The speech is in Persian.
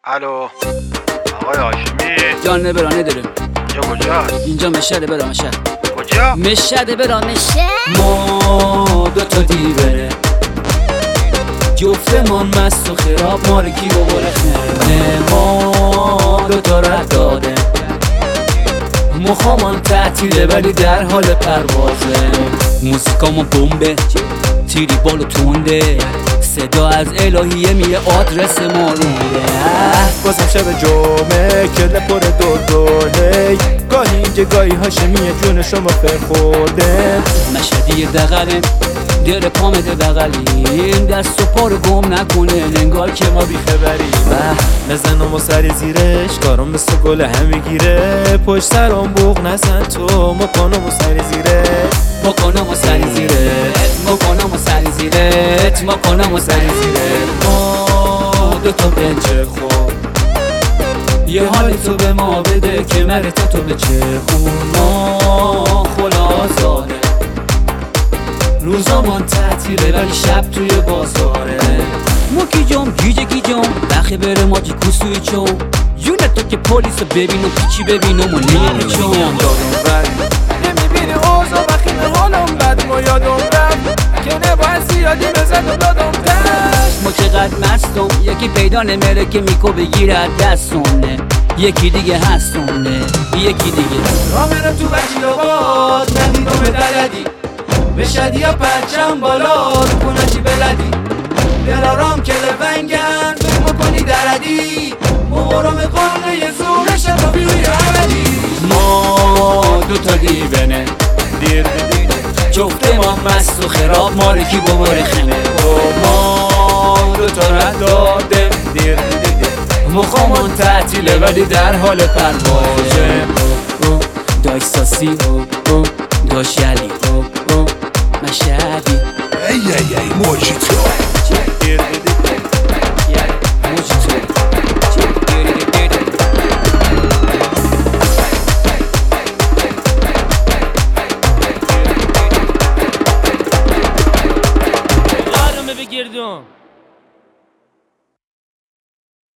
الو آقای هاشمی. جان برانه داریم. اینجا کجاست؟ اینجا مشهد برا مشهد. کجا؟ مشهد برا مشهد. ما دوتا دیوره جفتمان مست و خراب مارکی و برخنه. ما دوتا رد داده مخامان تعطیله ولی در حال پروازه. موسیقامون بمبه تیری بالو تونده صدا از الهیه میره آدرس ما رو میره. بازم شب جمعه کله پر دو هی گاهی اینجا گاهی هاشمیه جون شما فرخورده. مشهدی دقله دل پامده بغلیم دست و پا رو گم نکنه انگار که ما بیخبریم. بزنم و سری زیرش کارم مثل گل هم میگیره پشت سرم بوق نزن تو مکنم و سری زیرش مکنم و سری زیرت مکنم و سری زیرت مکنم و سری زیرت. ما دوتا بنچه خور یه حالی تو به ما بده که مرتا تو به چه خون. ما خلاصانه روزامان تعطیله ولی شب توی بازاره. ما گیجم گیجه گیجم بخی بره ماجی کوسوی چو یونه تو که پلیس رو ببین و پیچی ببینم و نمیچم دادم بر نمیبینی اوزا وقتی به حالم بد ما یادم رفت که نباید زیادی بزد و دادم تشت. ما چقدر مستم یکی پیدا نمیره که میکو بگیره دستونه یکی دیگه هستونه یکی دیگه را میرم تو بچی آباد ندیدم به دردی به شدی یا پرچم بالا رو کنشی بلدی دلارام که لفنگن فکر کنی دردی مبارم قرنه یه زورش رو بیوی عملی. ما دوتا دیوانه دیر جفته ما مست و خراب مالکی بباره خمه. ما دوتا رد داده دیر مخامان تعطیله ولی در حال پروازه. داش ساسی داش یلی مشهدی ای موجیتو دیر بگردم